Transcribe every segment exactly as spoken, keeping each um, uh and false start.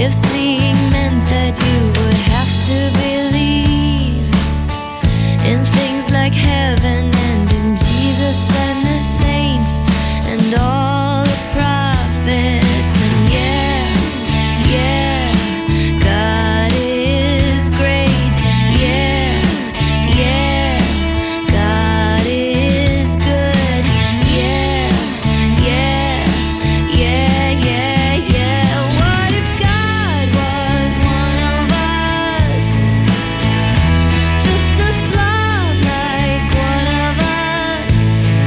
If seeing meant that you would have to believe in things like heaven and in Jesus and the saints and all the prophets. And yeah, yeah, God is great. Yeah, yeah, God is good. Yeah, yeah, yeah, yeah, yeah. What if God was one of us? Just a slob like one of us.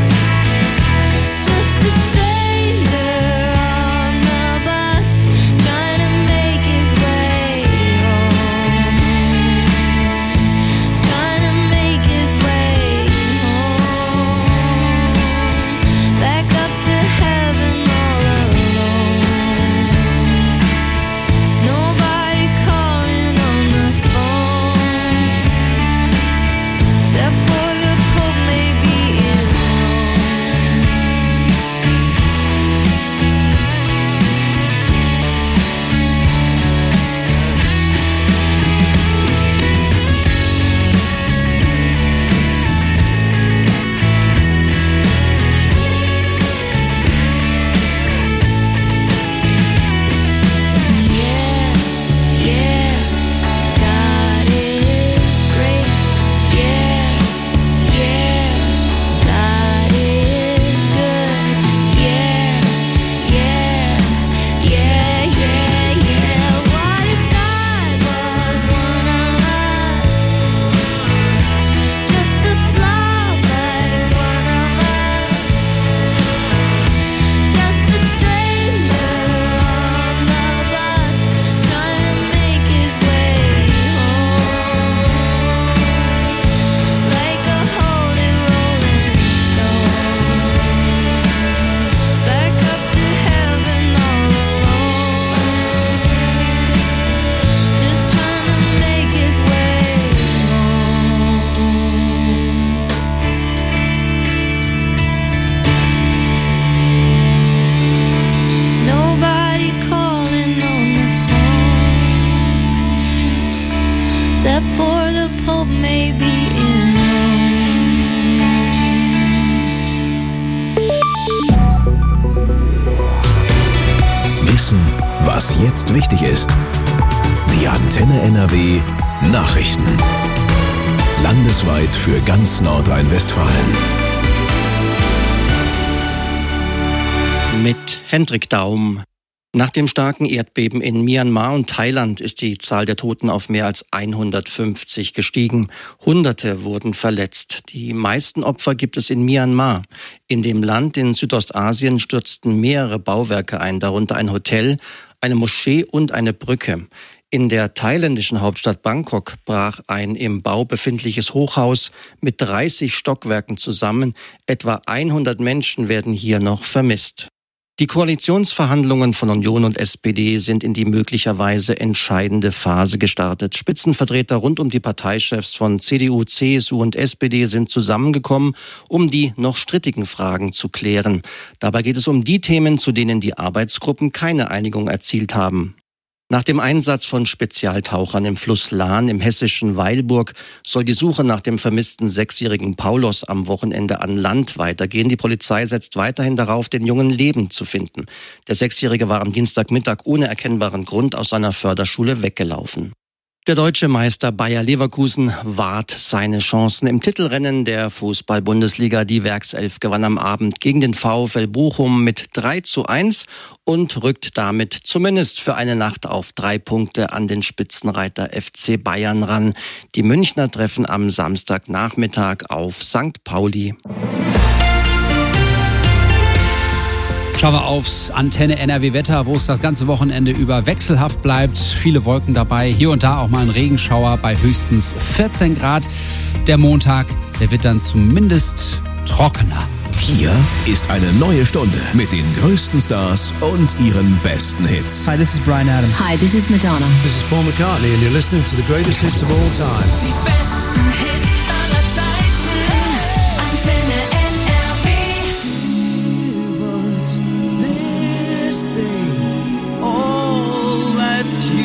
Just a stranger on the bus trying to make his way home. He's trying to make his way home. Back up to heaven all alone. Nobody calling on the phone except for the Pope maybe in Rome. Yeah, yeah, God is great. Yeah, yeah, God is good. Yeah, yeah, yeah, yeah, yeah. What if God was one of us? Just a slob like one of us. Just a stranger on the bus trying to make his way home. Like a holy rolling stone. Back up to heaven all alone. Just trying to make his way home. Nobody calling on the phone except for the Pope maybe in Wissen, was jetzt wichtig ist. Die Antenne N R W Nachrichten. Landesweit für ganz Nordrhein-Westfalen. Mit Hendrik Daum. Nach dem starken Erdbeben in Myanmar und Thailand ist die Zahl der Toten auf mehr als hundertfünfzig gestiegen. Hunderte wurden verletzt. Die meisten Opfer gibt es in Myanmar. In dem Land in Südostasien stürzten mehrere Bauwerke ein, darunter ein Hotel, eine Moschee und eine Brücke. In der thailändischen Hauptstadt Bangkok brach ein im Bau befindliches Hochhaus mit dreißig Stockwerken zusammen. Etwa hundert Menschen werden hier noch vermisst. Die Koalitionsverhandlungen von Union und S P D sind in die möglicherweise entscheidende Phase gestartet. Spitzenvertreter rund um die Parteichefs von C D U, C S U und S P D sind zusammengekommen, um die noch strittigen Fragen zu klären. Dabei geht es um die Themen, zu denen die Arbeitsgruppen keine Einigung erzielt haben. Nach dem Einsatz von Spezialtauchern im Fluss Lahn im hessischen Weilburg soll die Suche nach dem vermissten sechsjährigen Paulos am Wochenende an Land weitergehen. Die Polizei setzt weiterhin darauf, den Jungen lebend zu finden. Der Sechsjährige war am Dienstagmittag ohne erkennbaren Grund aus seiner Förderschule weggelaufen. Der deutsche Meister Bayer Leverkusen wahrt seine Chancen im Titelrennen der Fußball-Bundesliga. Die Werkself gewann am Abend gegen den VfL Bochum mit drei zu eins und rückt damit zumindest für eine Nacht auf drei Punkte an den Spitzenreiter F C Bayern ran. Die Münchner treffen am Samstagnachmittag auf Sankt Pauli. Schauen wir aufs Antenne N R W Wetter, wo es das ganze Wochenende über wechselhaft bleibt. Viele Wolken dabei, hier und da auch mal ein Regenschauer bei höchstens vierzehn Grad. Der Montag, der wird dann zumindest trockener. Hier ist eine neue Stunde mit den größten Stars und ihren besten Hits. Hi, this is Bryan Adams. Hi, this is Madonna. This is Paul McCartney and you're listening to the greatest hits of all time. Die besten Hits aller Zeiten. Antenne N R W. Give us this day all that you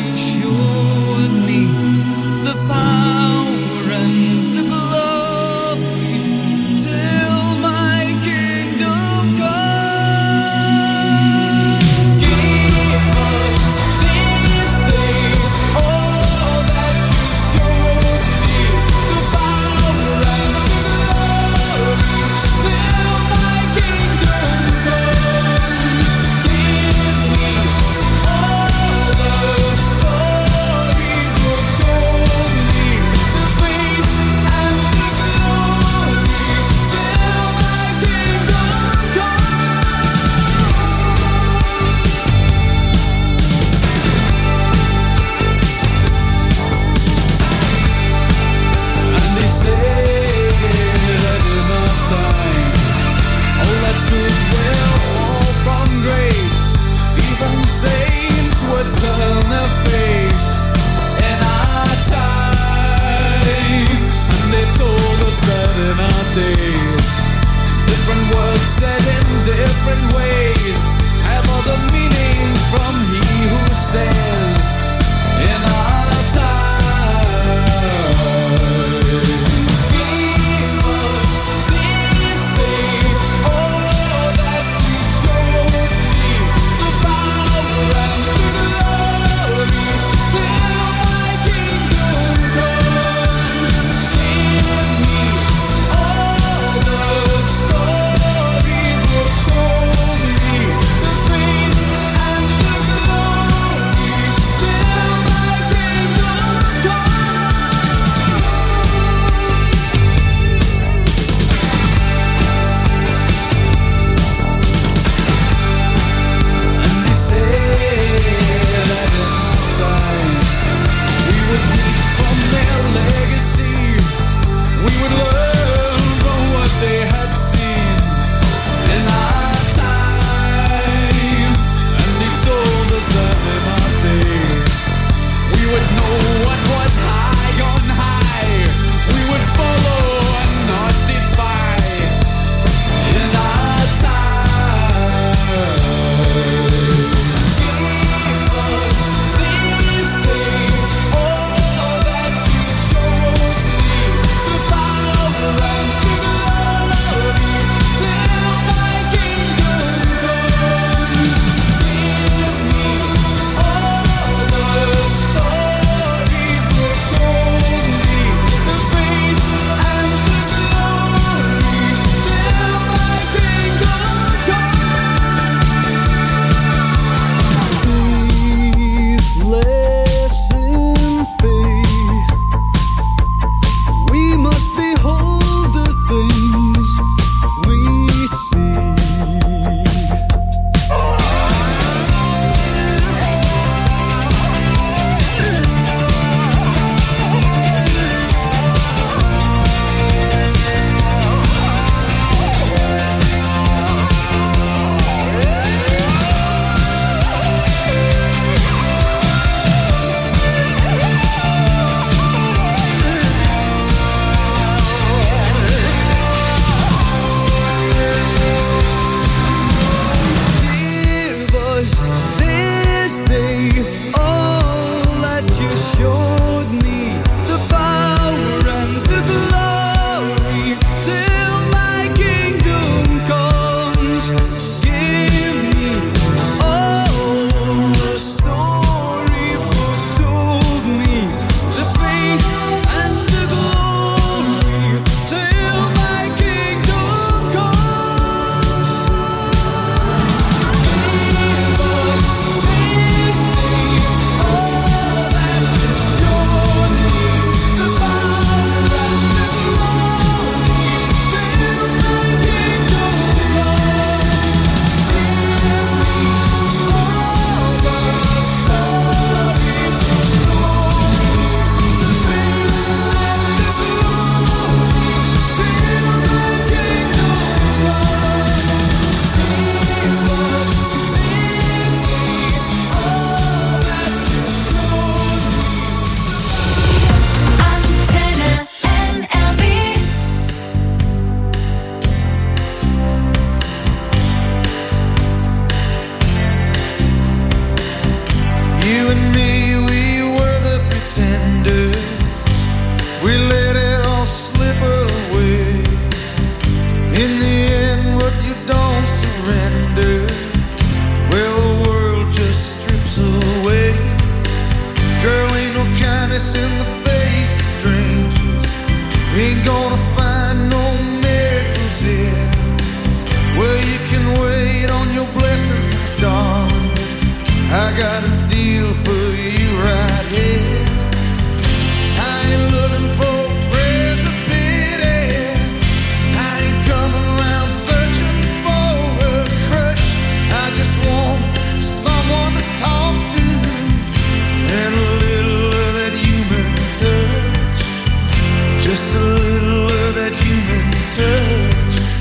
pretenders, we let it all slip away. In the end, what you don't surrender, well, the world just strips away. Girl, ain't no kindness in the face of strangers. Ain't gonna find no miracles here. Well, you can wait on your blessings, my darling. I got a deal for you right here. I ain't looking for prayers of pity. I ain't coming around searching for a crush. I just want someone to talk to and a little of that human touch. Just a little of that human touch.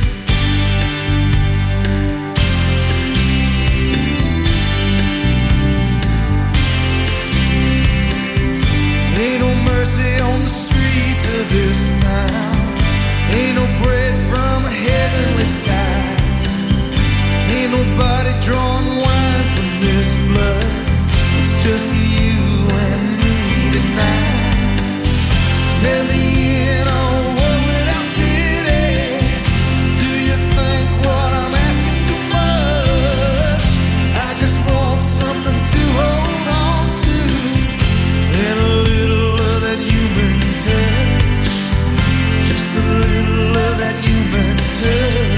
Mercy on the streets of this town. Ain't no bread from heavenly skies. Ain't nobody drawing wine from this blood. It's just you and me tonight. Tell me in a world without pity, do you think what I'm asking too much? I just want something to hold on to and a little of that human touch. Just a little of that human touch.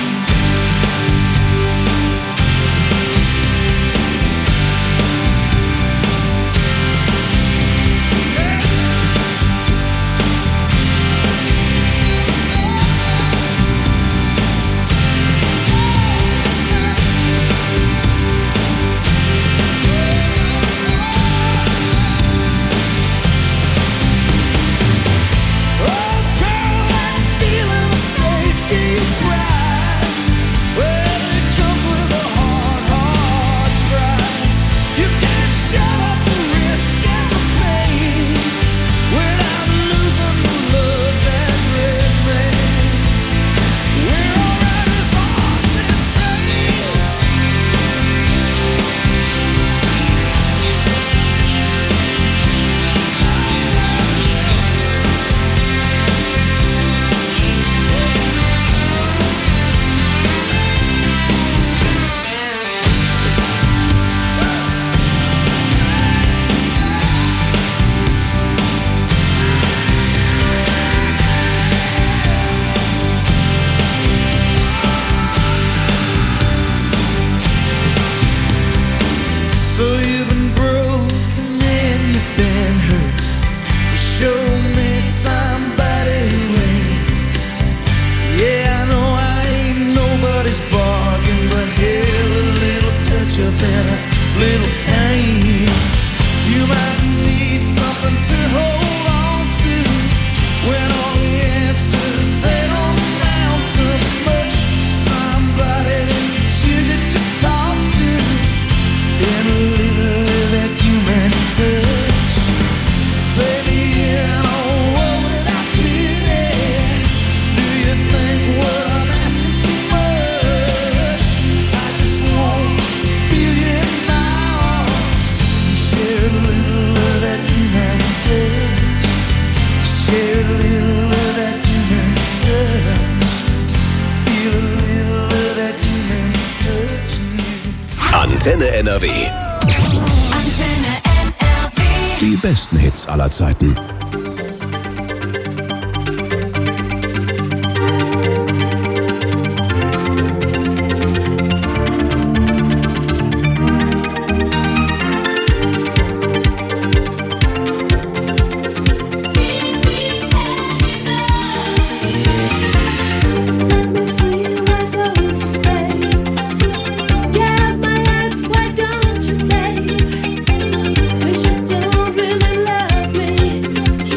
Antenne N R W. Antenne N R W. Die besten Hits aller Zeiten. Wish you don't really love me.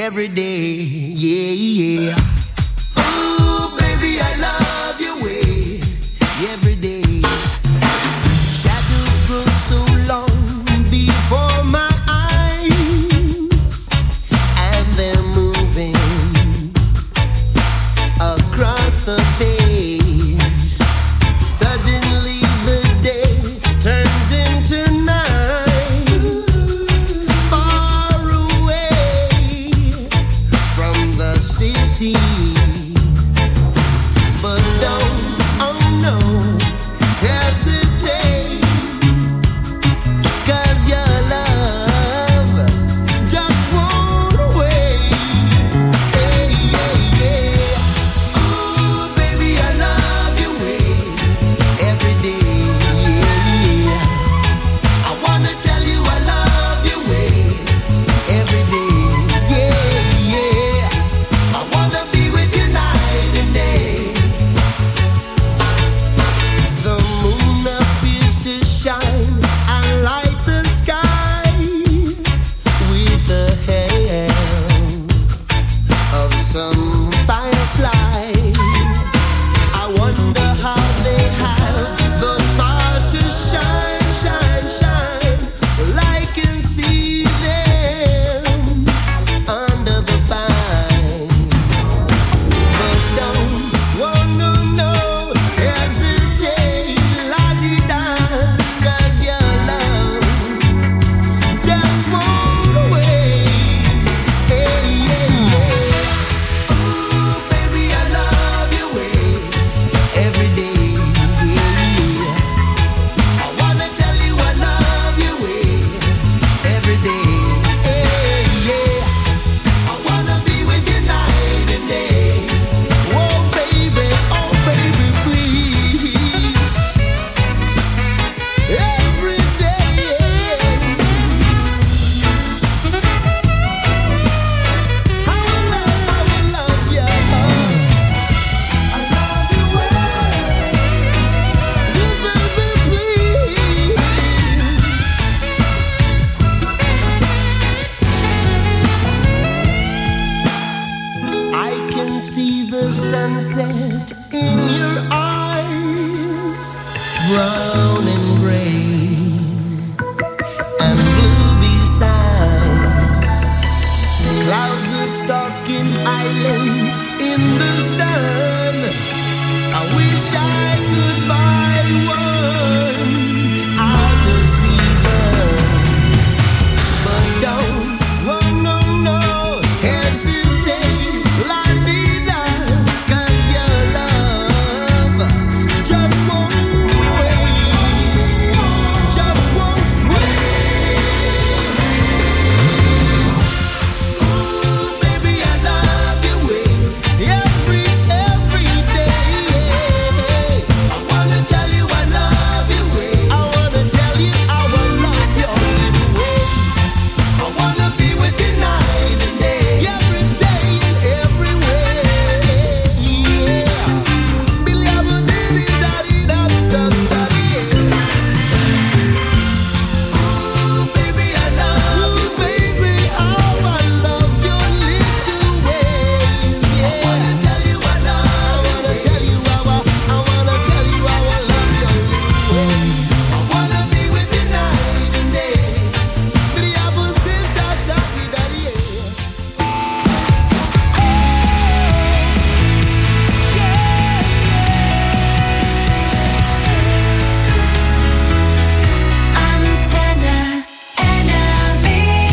every day. Yeah, yeah. Ooh, baby, I love your way every day. Shadows grow so long before my eyes, and they're moving across the page. Suddenly the day turns into night, far away from the city. But don't, oh no, hesitate, 'cause your love just won't wait. Hey, yeah, yeah. Ooh, baby, I love your way every day. Yeah. I wanna tell you I love your way every day. Yeah, yeah. I wanna be with you night and day. The moon appears to shine and light the sky with the help of some firefly. I wonder how they have the power to shine, shine, shine. Well, I can see them under the vine. But don't, oh no, no, hesitate, la-di-da, 'cause your love just won't wait. Hey, yeah, yeah. Ooh, baby, I love your way every day. Yeah. I wanna tell you I love your way every day. Hey, yeah. I wanna be with you night and day. Oh baby, oh baby, please. Every day. I will love, I will love you. I love you well. You baby, please. I can see the sunset in your eyes, brown and gray and blue besides. Clouds are stalking islands in the sun. I wish I could buy one out of season. But don't, oh no, no, hesitate, la-di-da, 'cause your love just won't wait, just won't wait. Ooh, baby, I love your way every, every day. I wanna tell you I love your way. I wanna tell you I will love your little ways. I wanna be with you night and day, every day and every way. Yeah. Billy, I'm a diddy, daddy, dab, stub, daddy, yeah. Ooh, baby, I love you, baby. How I love your little ways. Yeah. I wanna tell you I love. I wanna tell you how I, I wanna tell you how I love your little ways. I wanna be with you night and day. Three apples in that daddy, daddy, yeah. Antenna N L V.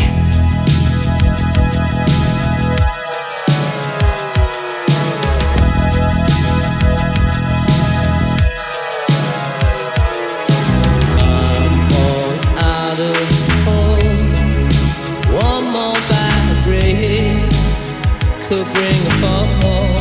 Out of home, one more bad break could bring a fall.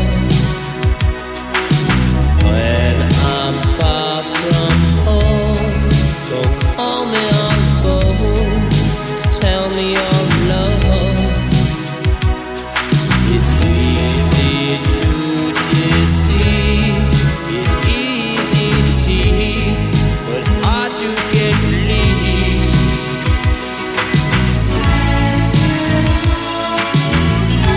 When I'm far from home, don't call me on the phone to tell me your love. It's easy to deceive, it's easy to tease, but hard to get released.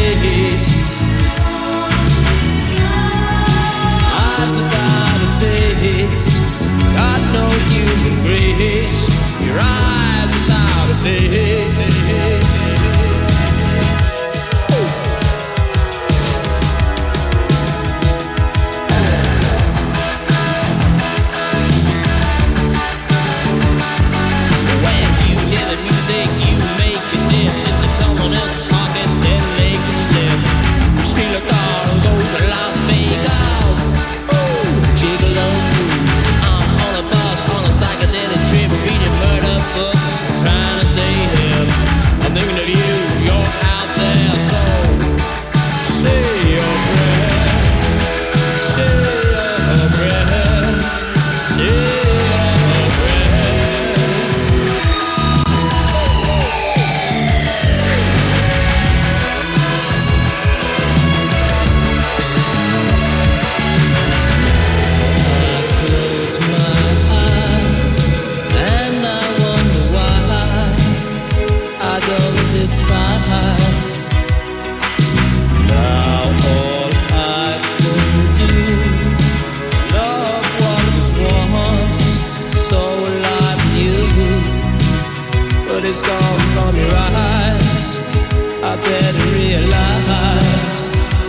face. Eyes without a face. Got no human grace. Your eyes without a face. When you hear the music, you make it dip into someone else's pocket, then make it slip. You steal a car and go to Las Vegas. Ooh, gigolo. I'm on a bus on a psychedelic trip, reading murder books, trying to stay hip. I'm thinking of you, you're out there, so say your prayers, say your prayers, say your prayers. Close my eyes and I wonder why I don't despise. Now all I can do, love what was once so like you, but it's gone from your eyes. I better realize.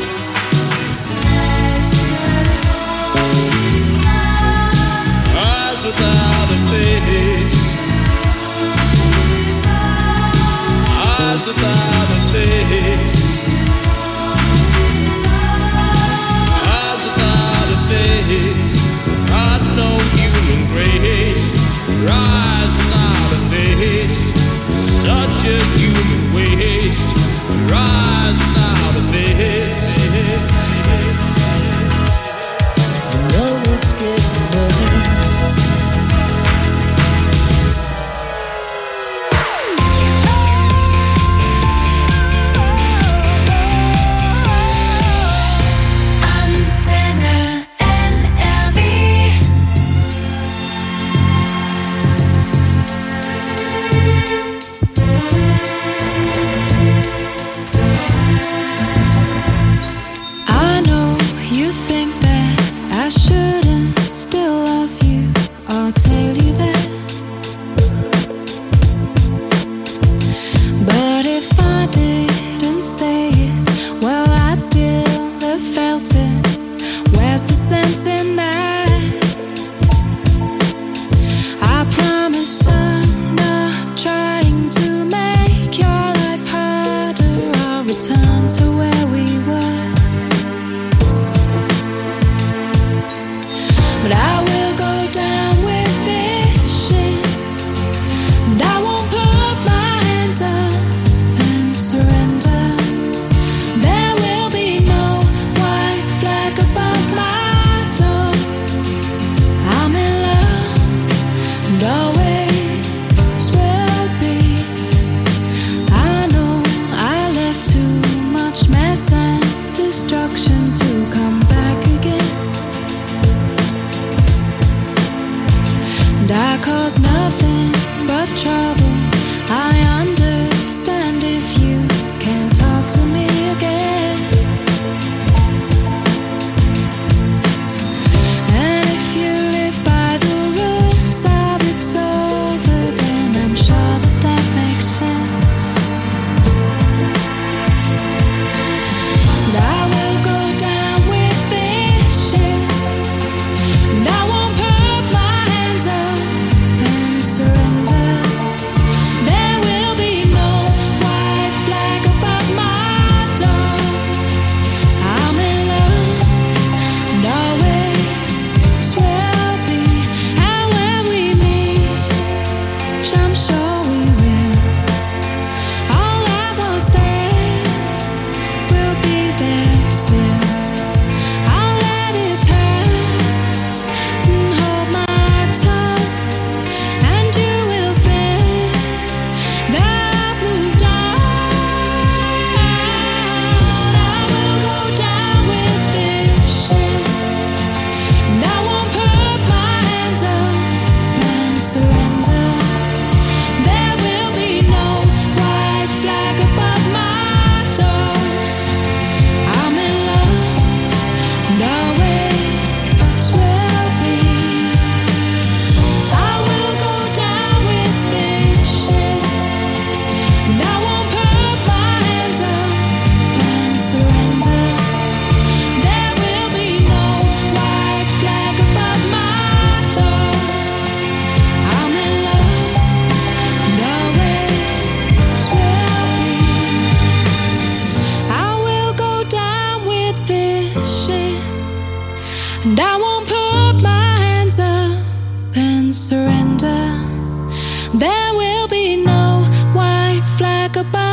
Eyes without a face. Eyes without a face. Eyes without a face. Got no human grace. Eyes without a face. Such a human waste. Eyes without a face. No, it's getting worse.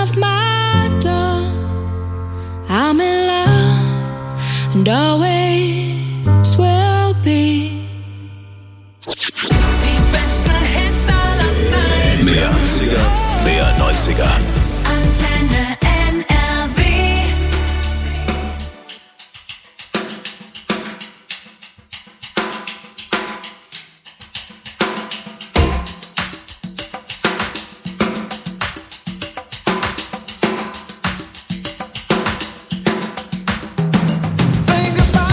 of my door. I'm in love and always will be. Die besten Hits aller Zeiten. Mehr achtziger, mehr neunziger. Antenne N R W. Think about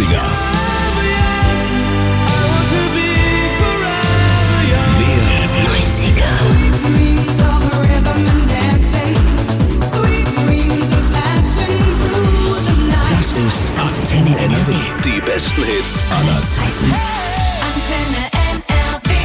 neunziger. Mehr neunziger. Das ist Antenne N R W. Die besten Hits aller Zeiten. Antenne N R W.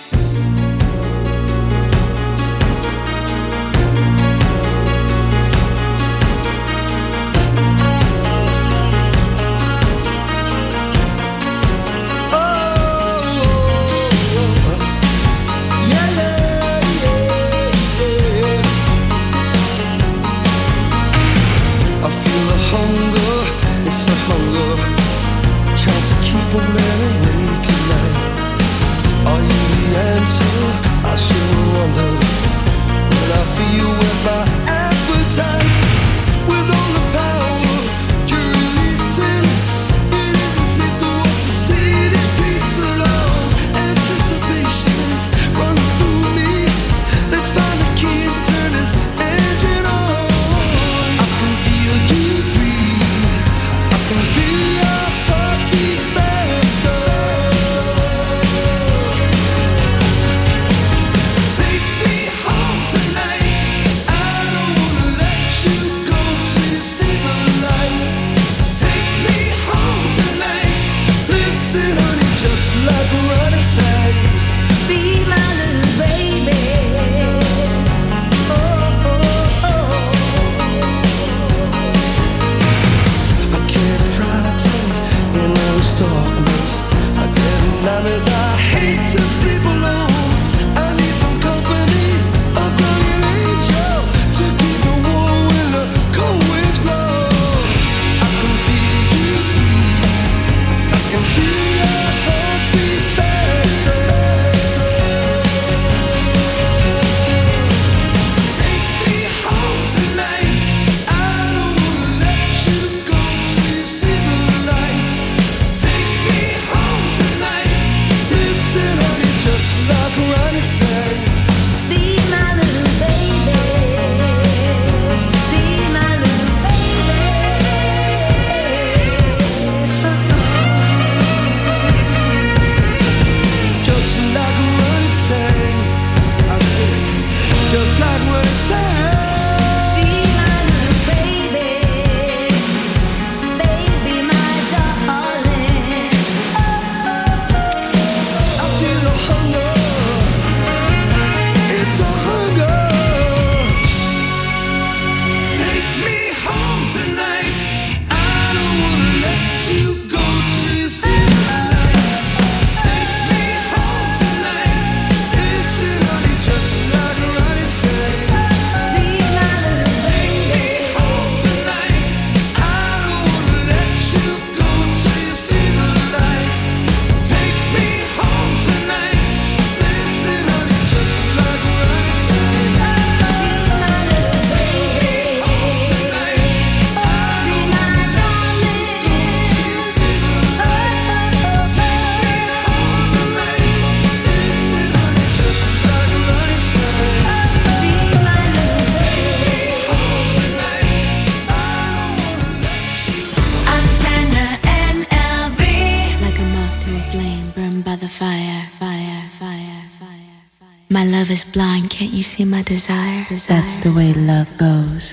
My love is blind, can't you see my desire? That's the way love goes.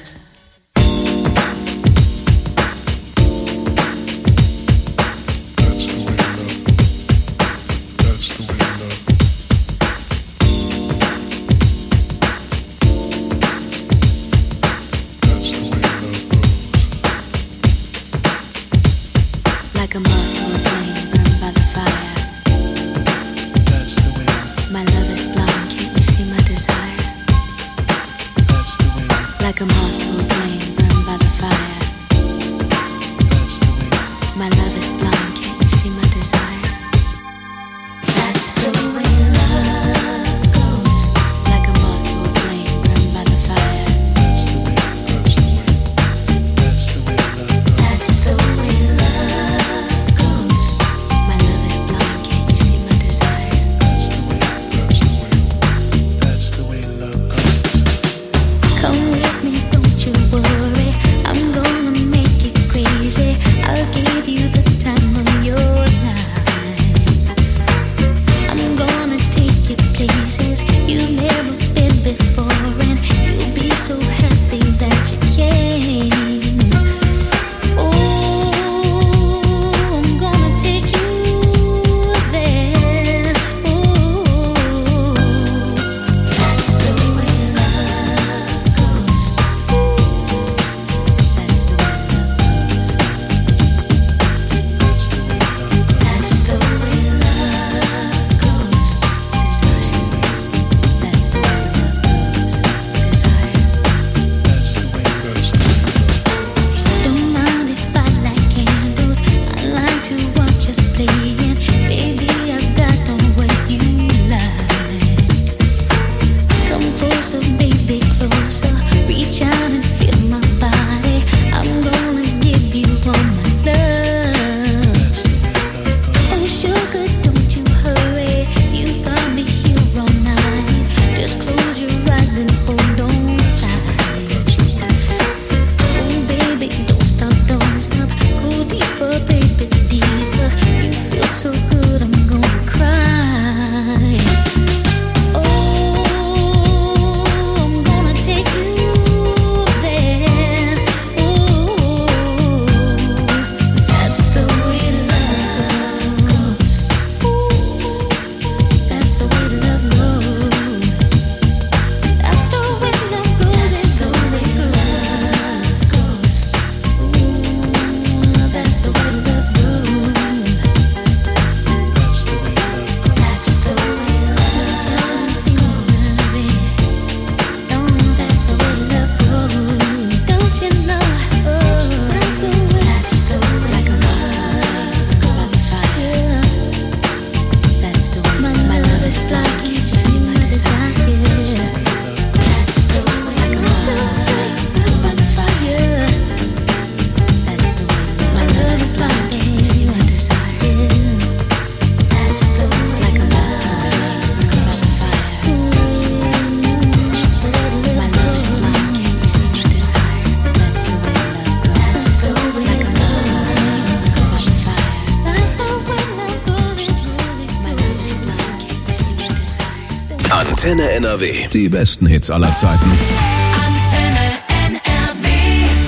Antenne N R W. Die besten Hits aller Zeiten. Antenne N R W.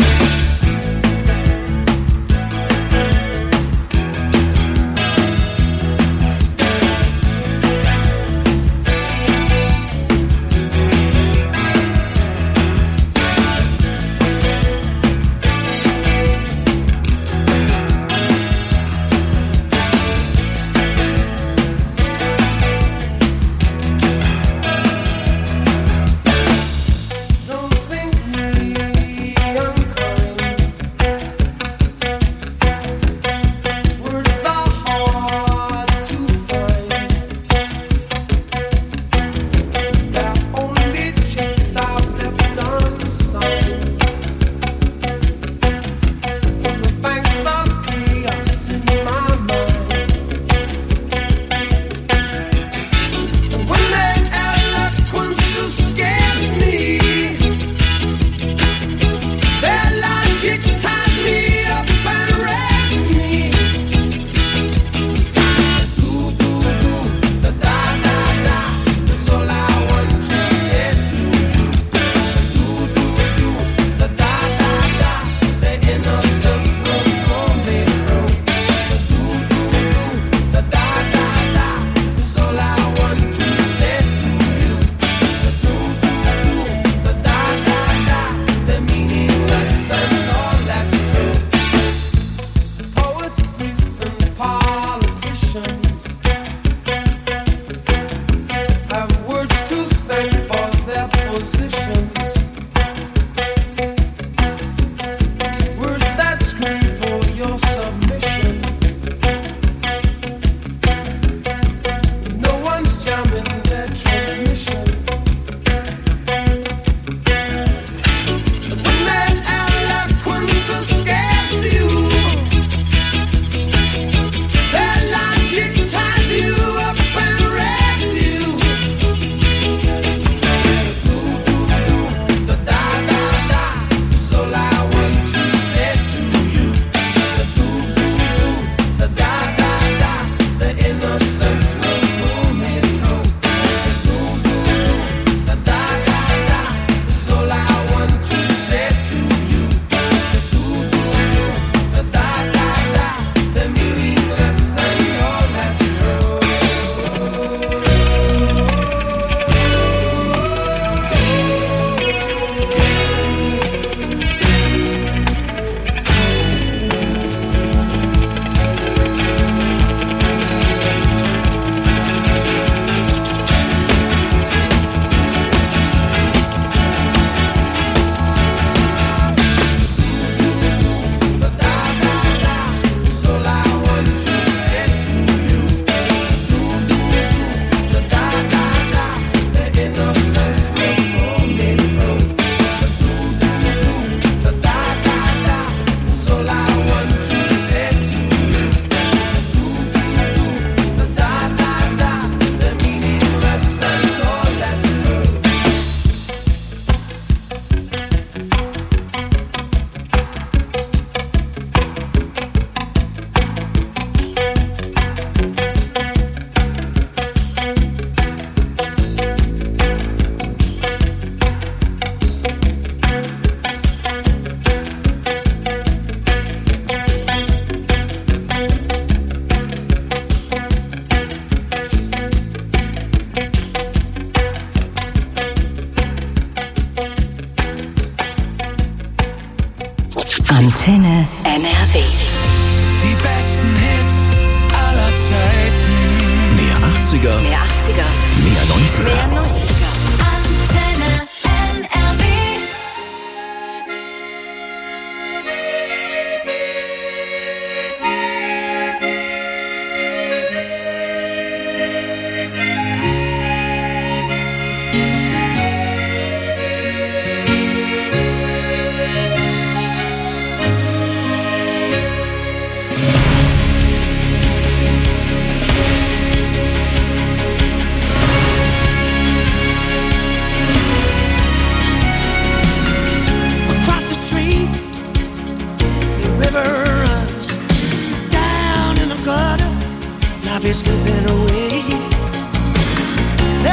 Antenne N R W. Die besten Hits aller Zeiten. Mehr achtziger. Mehr achtziger. Mehr neunziger. Mehr neunziger. Antenne N R W.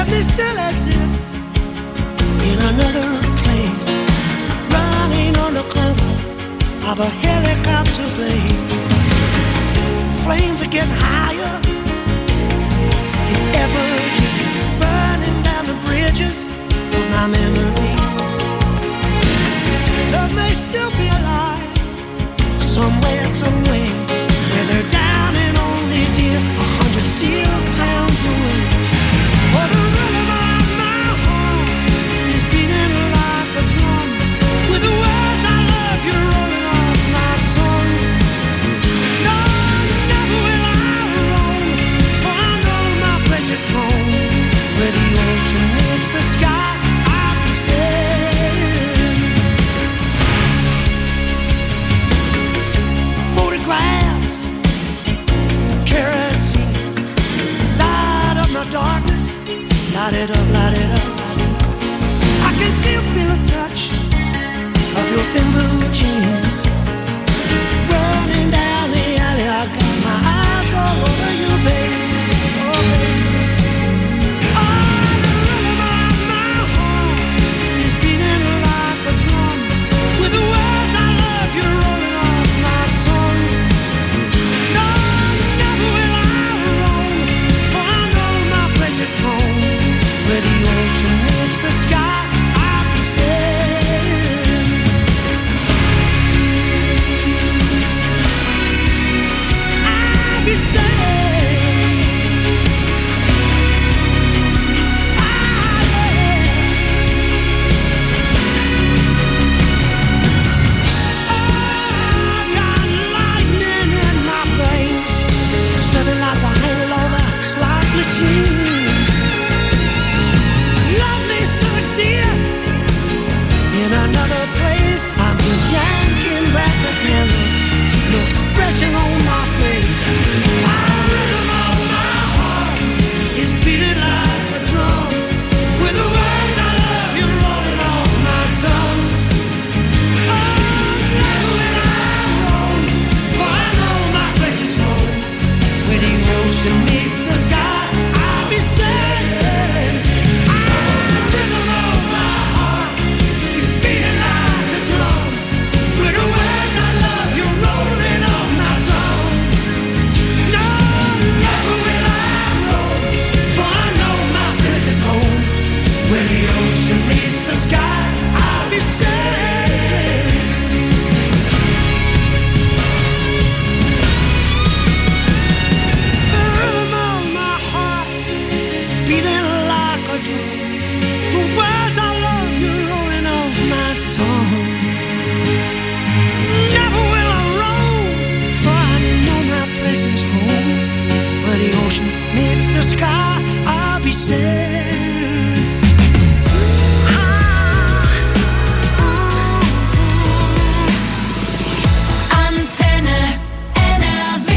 let me still exist in another place, running under cover of a helicopter blade. Flames are getting higher in efforts, burning down the bridges of my memory. Love may still be alive somewhere, somewhere, where they're down and only dear a hundred steel towns away. For the rhythm of my heart is beating like a drum, with the words I love you rolling off my tongue. No, never will I roam, for I know my place is home, where the ocean meets the sky. I'm sailing. Photographs, kerosene, light up my darkness, light it up, light it up. I can still feel a touch of your thin blue jeans running down the alley. I got my eyes all over you, baby. Oh, baby. Oh, the rhythm of my heart is beating like a drum, with the words I love you rolling off my tongue. No, never will I roam, for I know my place is home, where the ocean meets the sky. I'm sailing. I'll be sailing. I got lightning in my veins, slipping like a hangover slot machine. Love may still exist in another place. I'm just yanking back the handle, no expression on my face. The rhythm of my heart is beating like a drum, with the words I love you rolling off my tongue. Oh, never will I roam, for I know my place is home, where the ocean meets the sky. I'll be sailing. The rhythm of my heart is beating like a drum, with the words I love you rolling off my tongue. No, never will I roam, for I know my place is home, where the ocean meets the sky. I'll be sailing. The rhythm of my heart is beating like a drum, the words I love you rolling off my tongue. Never will I roam, for I know my place is home, where the ocean meets the sky. I'll be sailing. Antenne N R W.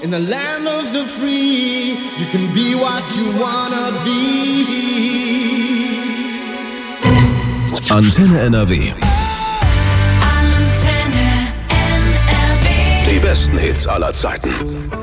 In the land of the free, you can be what you wanna be. Antenne N R W. Antenne N R W. Die besten Hits aller Zeiten.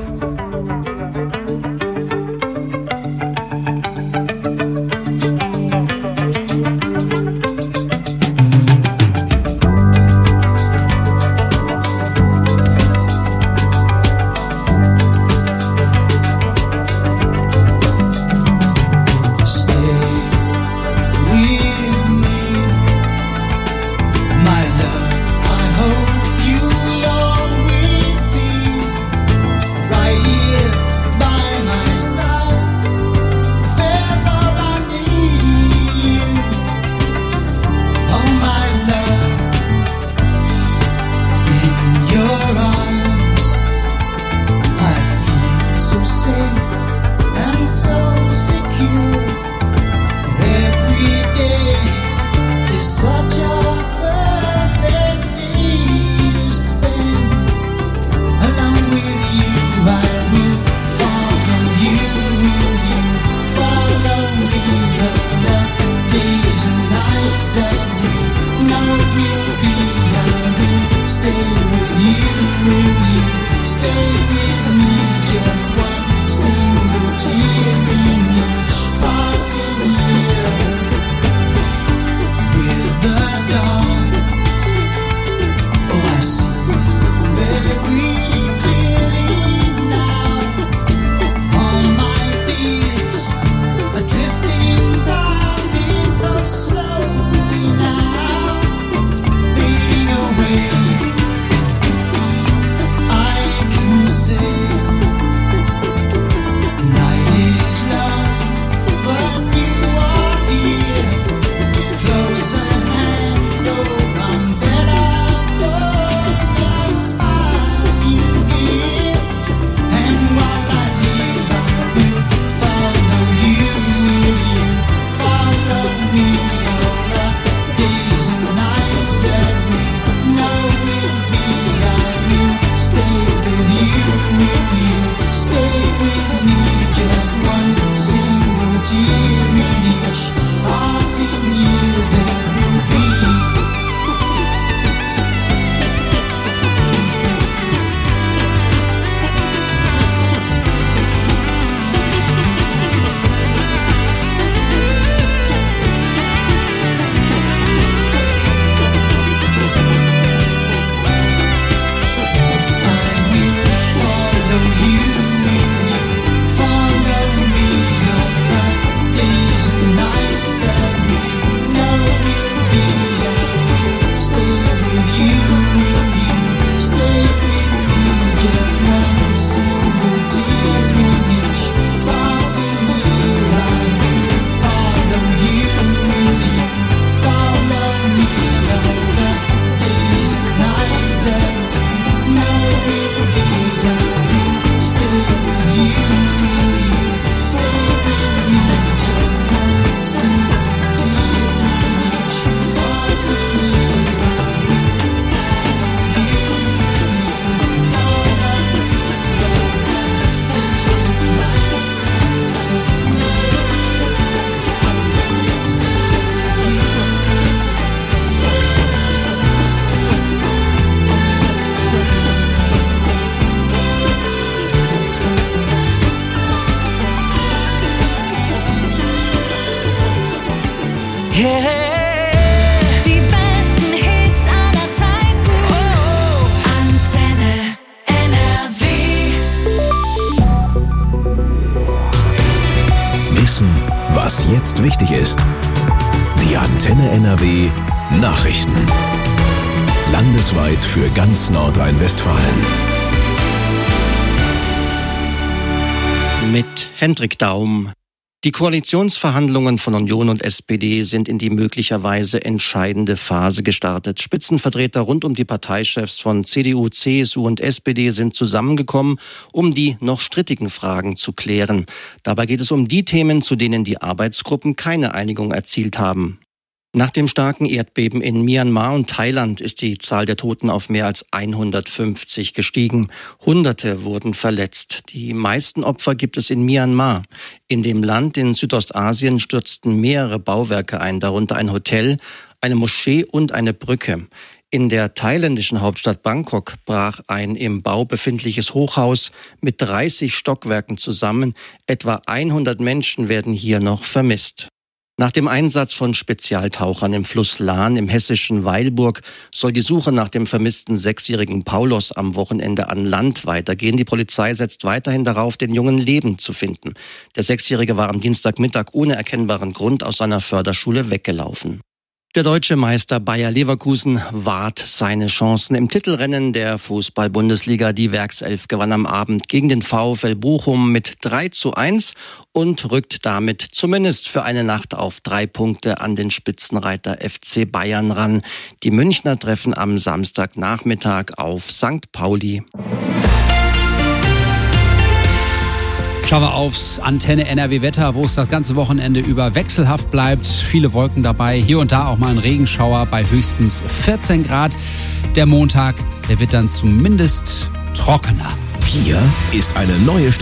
Die besten Hits aller Zeiten. Antenne N R W. Wissen, was jetzt wichtig ist. Die Antenne N R W Nachrichten. Landesweit für ganz Nordrhein-Westfalen. Mit Hendrik Daum. Die Koalitionsverhandlungen von Union und S P D sind in die möglicherweise entscheidende Phase gestartet. Spitzenvertreter rund um die Parteichefs von C D U, C S U und S P D sind zusammengekommen, um die noch strittigen Fragen zu klären. Dabei geht es um die Themen, zu denen die Arbeitsgruppen keine Einigung erzielt haben. Nach dem starken Erdbeben in Myanmar und Thailand ist die Zahl der Toten auf mehr als hundertfünfzig gestiegen. Hunderte wurden verletzt. Die meisten Opfer gibt es in Myanmar. In dem Land in Südostasien stürzten mehrere Bauwerke ein, darunter ein Hotel, eine Moschee und eine Brücke. In der thailändischen Hauptstadt Bangkok brach ein im Bau befindliches Hochhaus mit dreißig Stockwerken zusammen. Etwa hundert Menschen werden hier noch vermisst. Nach dem Einsatz von Spezialtauchern im Fluss Lahn im hessischen Weilburg soll die Suche nach dem vermissten sechsjährigen Paulos am Wochenende an Land weitergehen. Die Polizei setzt weiterhin darauf, den Jungen lebend zu finden. Der Sechsjährige war am Dienstagmittag ohne erkennbaren Grund aus seiner Förderschule weggelaufen. Der deutsche Meister Bayer Leverkusen wahrt seine Chancen im Titelrennen der Fußball-Bundesliga. Die Werkself gewann am Abend gegen den VfL Bochum mit drei zu eins und rückt damit zumindest für eine Nacht auf drei Punkte an den Spitzenreiter F C Bayern ran. Die Münchner treffen am Samstagnachmittag auf Sankt Pauli. Schauen wir aufs Antenne N R W-Wetter, wo es das ganze Wochenende über wechselhaft bleibt. Viele Wolken dabei, hier und da auch mal ein Regenschauer bei höchstens vierzehn Grad. Der Montag, der wird dann zumindest trockener. Hier ist eine neue